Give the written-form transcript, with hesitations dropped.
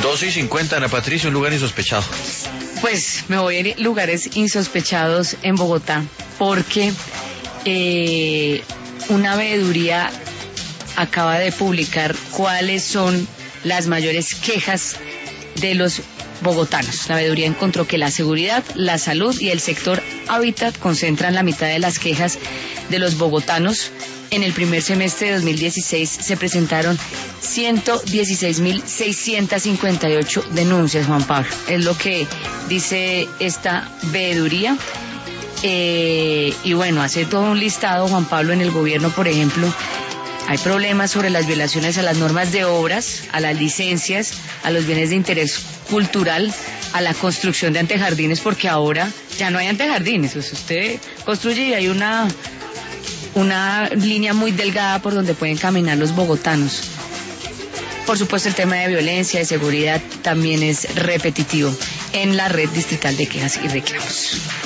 2:50, Ana Patricia, un lugar insospechado. Pues me voy a ir a lugares insospechados en Bogotá, porque una veeduría acaba de publicar cuáles son las mayores quejas de los bogotanos. La veeduría encontró que la seguridad, la salud y el sector hábitat concentran la mitad de las quejas de los bogotanos. En el primer semestre de 2016 se presentaron 116.658 denuncias, Juan Pablo. Es lo que dice esta veeduría. Y bueno, hace todo un listado, Juan Pablo. En el gobierno, por ejemplo, hay problemas sobre las violaciones a las normas de obras, a las licencias, a los bienes de interés cultural, a la construcción de antejardines, porque ahora ya no hay antejardines. Pues usted construye y hay una línea muy delgada por donde pueden caminar los bogotanos. Por supuesto, el tema de violencia, de seguridad, también es repetitivo en la red distrital de quejas y reclamos.